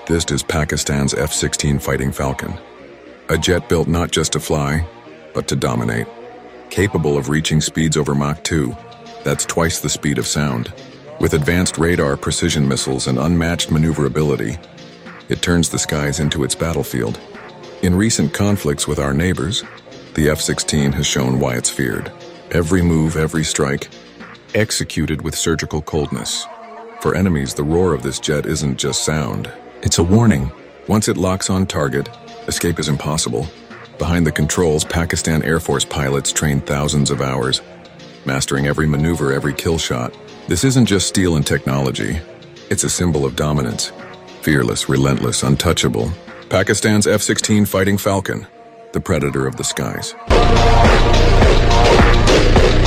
This is Pakistan's F-16 Fighting Falcon, a jet built not just to fly, but to dominate. Capable of reaching speeds over Mach 2, that's twice the speed of sound. With advanced radar, precision missiles, and unmatched maneuverability, it turns the skies into its battlefield. In recent conflicts with our neighbors, the F-16 has shown why it's feared. Every move, every strike, executed with surgical coldness. For enemies, the roar of this jet isn't just sound. It's a warning. Once it locks on target, escape is impossible. Behind the controls, Pakistan Air Force pilots train thousands of hours, mastering every maneuver, every kill shot. This isn't just steel and technology. It's a symbol of dominance. Fearless, relentless, untouchable. Pakistan's F-16 Fighting Falcon, the predator of the skies.